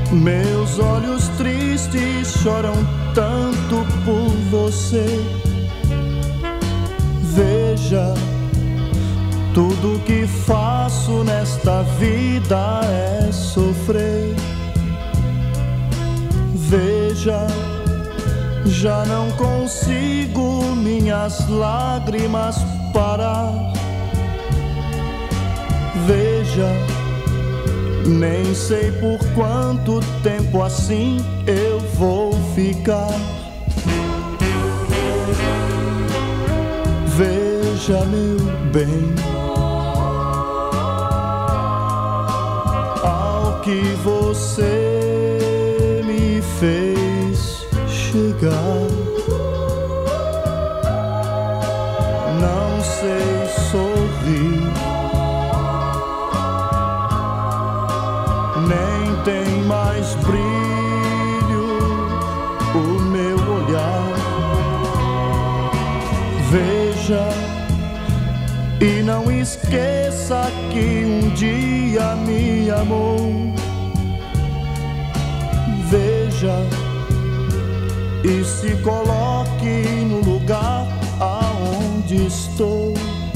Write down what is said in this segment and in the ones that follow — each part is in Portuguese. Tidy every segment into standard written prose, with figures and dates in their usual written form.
Meus olhos tristes choram tanto por você. Veja, tudo que faço nesta vida é sofrer. Veja, já não consigo minhas lágrimas parar. Veja, nem sei por quanto tempo assim eu vou ficar. Veja, meu bem, ao que você me fez chegar. Não sei sorrir, nem tem mais brilho o meu olhar. Veja e não esqueça que um dia me amou. Veja e se coloque no lugar aonde estou.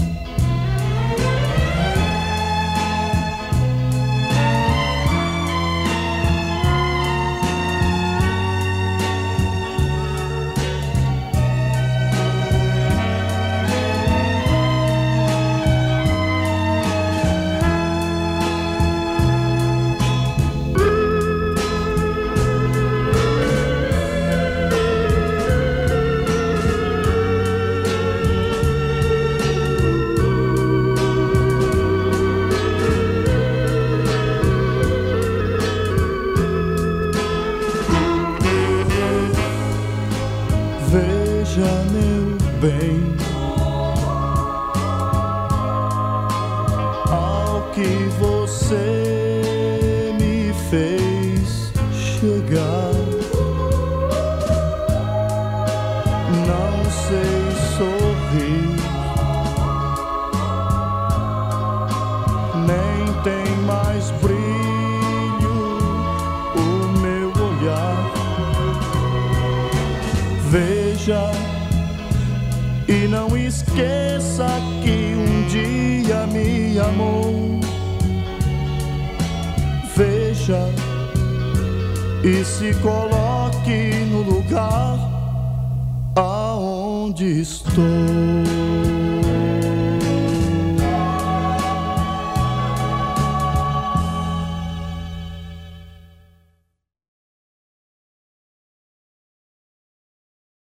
Veja, meu bem, ao que você me fez chegar. Não sei sorrir, nem tem mais brilho o meu olhar. Veja e não esqueça que um dia me amou. Veja e se coloque no lugar aonde estou.